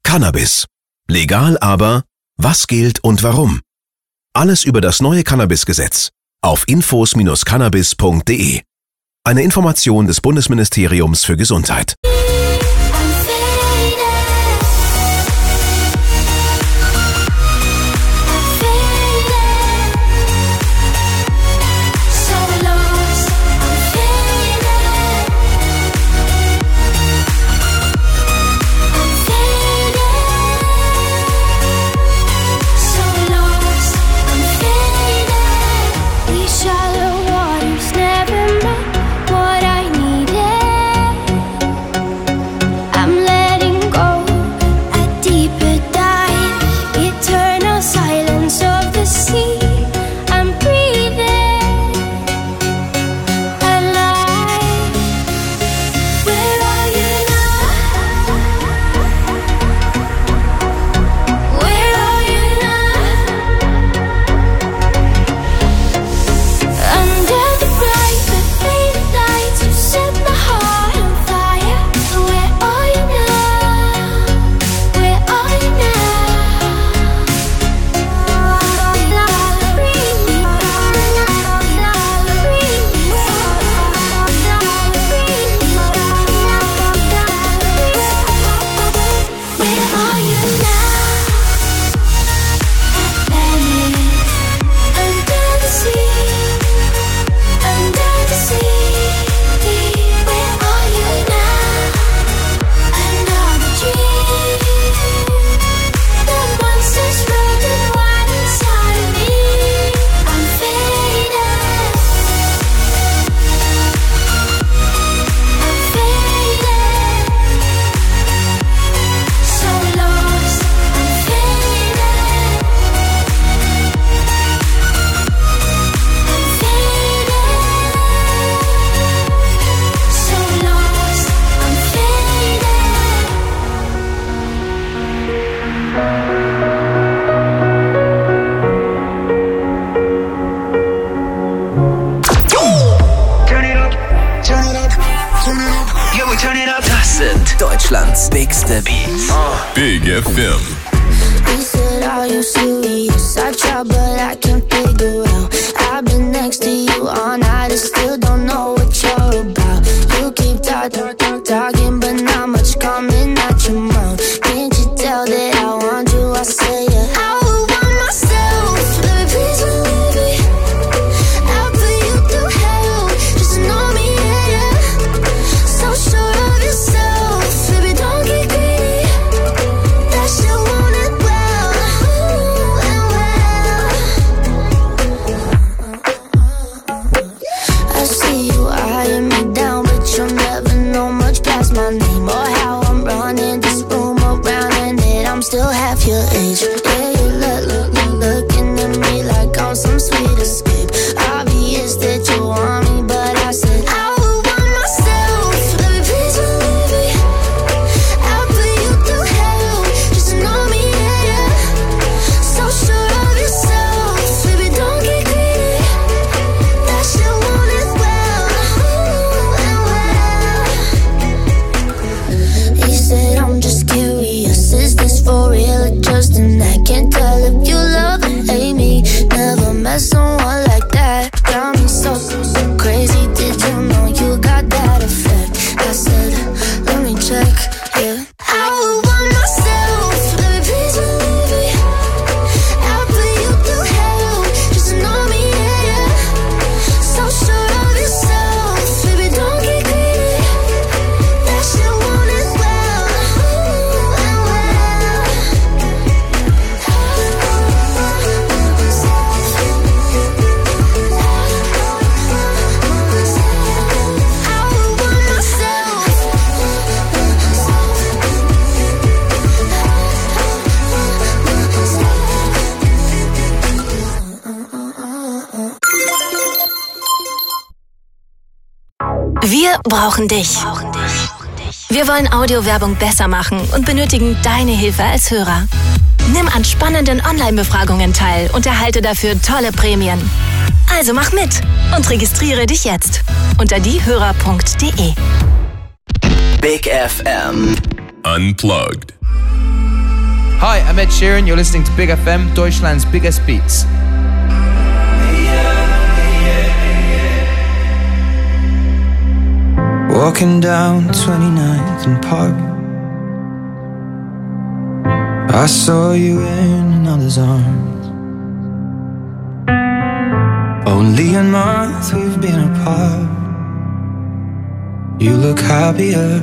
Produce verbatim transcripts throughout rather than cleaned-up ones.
Cannabis. Legal, aber was gilt und warum? Alles über das neue Cannabisgesetz auf infos Bindestrich cannabis Punkt de. Eine Information des Bundesministeriums für Gesundheit. Deutschlands bigste Beats. Big F M. He said, are you serious? I tried, but I can't figure out. I've been next to you all night and still don't know what you're about. You keep talking, talk, talking, but not much coming out your mouth. Can't you tell that I want you? I say yeah. I would want myself, baby, please believe me. I'll put you through hell, just to know me, yeah, yeah. So sure of yourself, baby, don't get greedy. That shit want it well, ooh, and well. I see you eyeing me down, but you'll never know much past my name or how I'm running this room around, and that I'm still half your age. Yeah, you look, look, look, looking at me like I'm some sweet escape. Obvious that you want me, but I said I would want myself, baby, please believe me. I'll put you through hell, just to know me, yeah, yeah. So sure of yourself, baby, don't get greedy. That shit want it well, ooh, and well. He said, I'm just curious, is this for real or just an act? Can't tell if you love or hate me. Never met someone like that. Got me so, so crazy. Did you know you got that effect? I said, let me check, yeah. I would want myself, baby, please believe me. I'll put you through hell, just to know me, yeah, yeah. So sure of yourself, baby, don't get greedy. That shit want it well, ooh, and well. I would want myself. Wir brauchen dich. Wir wollen Audiowerbung besser machen und benötigen deine Hilfe als Hörer. Nimm an spannenden Online-Befragungen teil und erhalte dafür tolle Prämien. Also mach mit und registriere dich jetzt unter diehörer punkt de. Big F M. Unplugged. Hi, I'm Ed Sheeran. You're listening to Big F M, Deutschland's biggest beats. Walking down twenty-ninth and Park, I saw you in another's arms. Only a month we've been apart. You look happier.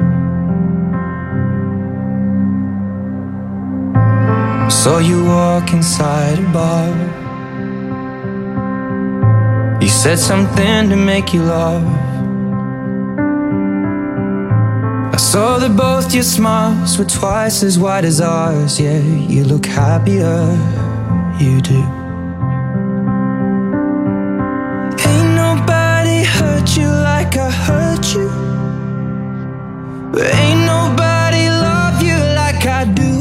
Saw you walk inside a bar. You said something to make you laugh. I saw that both your smiles were twice as wide as ours. Yeah, you look happier, you do. Ain't nobody hurt you like I hurt you, but ain't nobody love you like I do.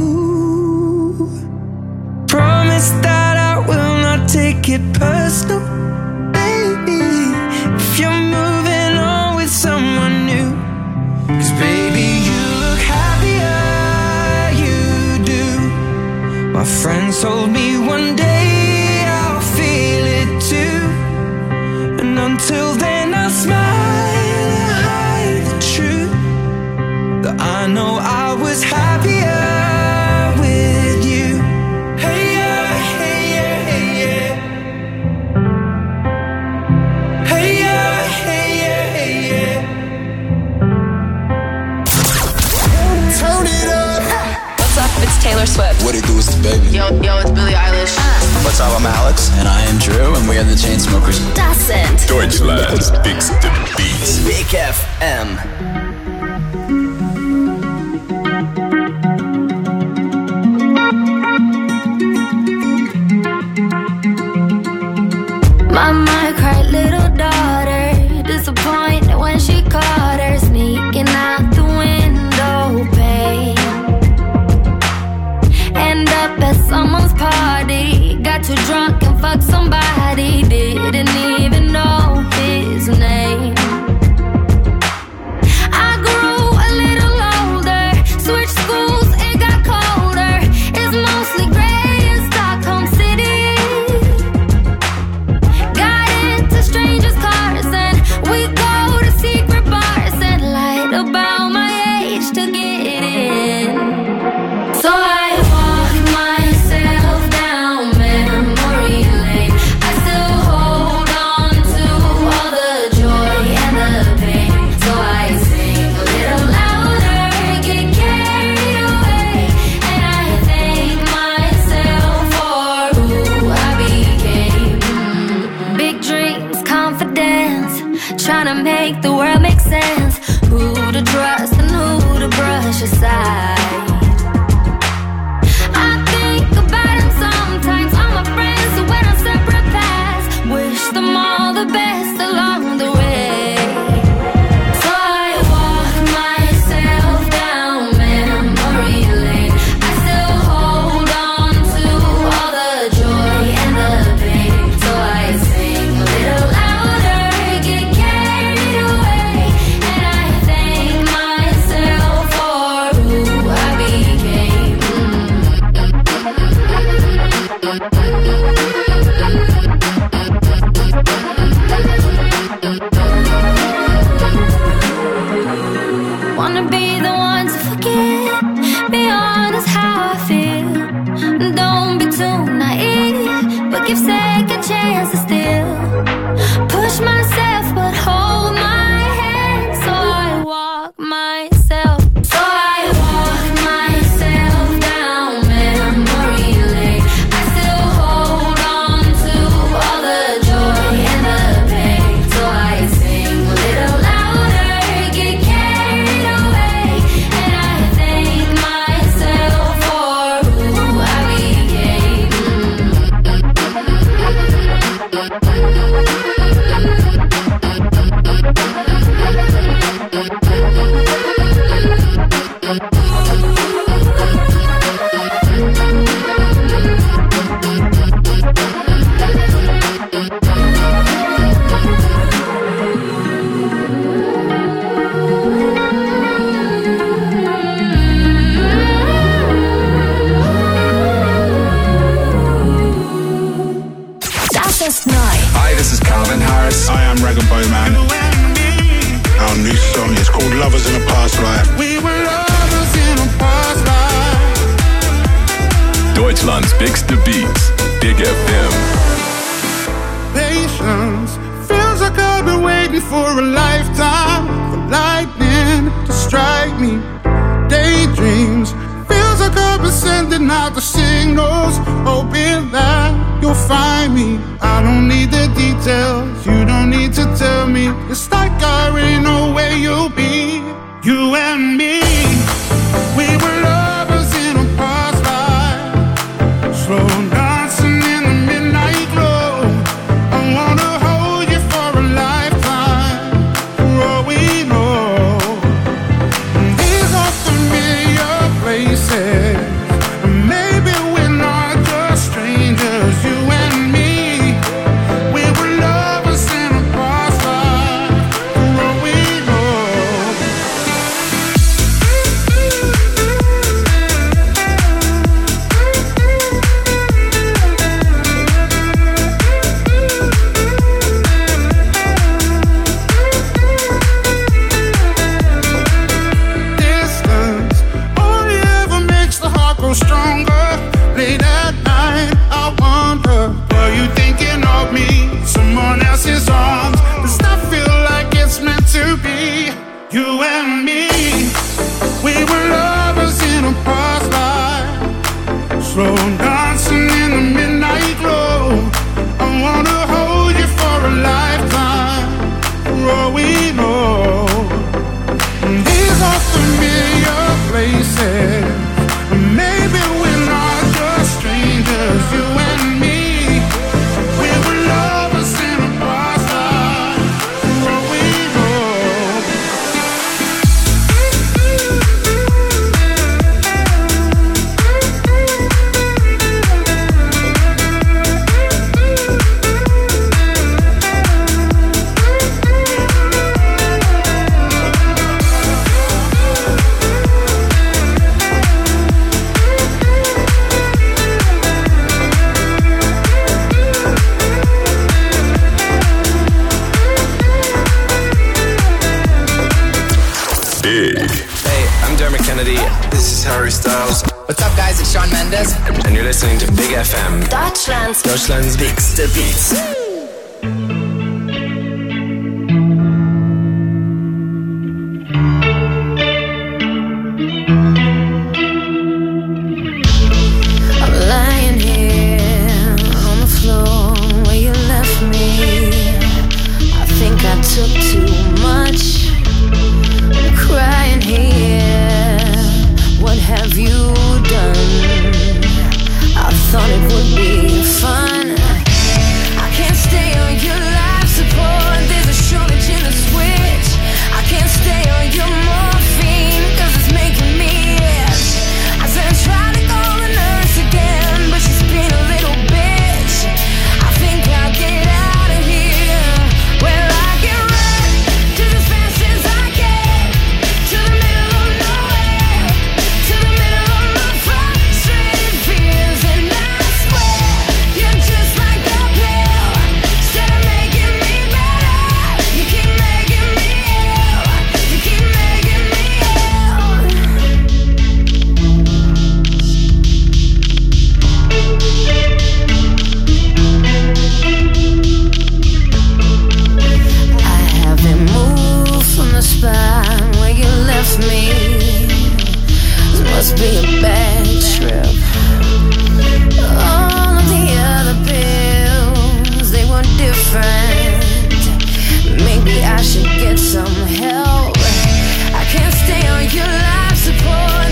Promise that I will not take it personal, baby, if you're moving on with someone new. Cause baby, you look happier, you do. My friends told me one day I'll feel it too, and until then I'll smile and hide the truth, that I know I was happier with you. Hey yeah, hey yeah, hey yeah. Hey yeah, hey yeah, hey yeah. Turn it up. What's up? It's Taylor Swift. What it do, it's the baby. Yo, yo, it's Billie Eilish. What's up? I'm Alex. And I am Drew, and we are the Chainsmokers. Das sind Deutschland's bigste Beats. Big F M. Mama cried, little daughter, disappointed when she caught her sneaking out the window pane. End up at someone's party, got too drunk and fucked somebody, didn't even know his name. I grew a little older, switched schools, it got colder. It's mostly gray in Stockholm City. Got into strangers' cars and we go to secret bars and lied about my age to get in. So I walk myself down memory lane. I still hold on to all the joy and the pain. So I sing a little louder, get carried away, and I thank myself for who I became. Mm. Big dreams, confidence, trying to make the world make sense. Who to trust and who to brush aside. I think about them sometimes, all my friends who went on separate paths. Wish them all the best along the way. So I walk myself down memory lane. I still hold on to all the joy and the pain. So I sing a little louder, get carried away, and I thank myself for who I became. Wanna be the one to forget, be honest how I feel. Don't be too naive, but give second chances still. Push myself but hold my hand. So I walk myself. So I walk myself down memory lane. I still hold on to all the joy and the pain. So I sing a little louder, get carried away, and I thank myself for Bix the Beats, Big F M. Patience feels like I've been waiting for a lifetime for lightning to strike me. Daydreams feels like I've been sending out the signals, hoping that you'll find me. I don't need the details, you don't need to tell me. It's like I already know where you'll be. You and me, we were lovers in a past life, slow dancing in the midnight glow. I wanna hold you for a lifetime, for all we know. These are familiar places, maybe we're not just strangers. You and me, we were lovers in a past life, for all we know. Distance only ever makes the heart grow stronger. Late at night, I wonder, were you thinking of me? Someone else's arms. Does that feel like it's meant to be? You and me, we were lovers in a past life, slow dancing in the midnight glow. I wanna hold you for a lifetime, for all we know. These are familiar places, maybe we're not just strangers. You and me, we were lovers in a past life, for all we know. Big. Hey, I'm Dermot Kennedy. This is Harry Styles. What's up, guys? It's Shawn Mendes. And you're listening to Big F M. Deutschlands Deutschland's Bix the Beats. I'm lying here on the floor where you left me. I think I took too much. I'm crying here. What have you done? I thought it would be fun. I can't stay on your life support. There's a shortage in the switch. I can't stay on your morphine, cause it's making me itch. I said I tried to call the nurse again, but she's been a little bitch. I think I'll get out of here. Well, I can run just as fast as I can, to the middle of nowhere, to the middle of my frustrated fears. And I swear, you're just like the pill. Instead of making me better, you keep making me ill. You keep making me ill. I haven't moved from the spot where you left me. This must be a bad trip. All of the other pills, they were different. Maybe I should get some help. I can't stay on your life support.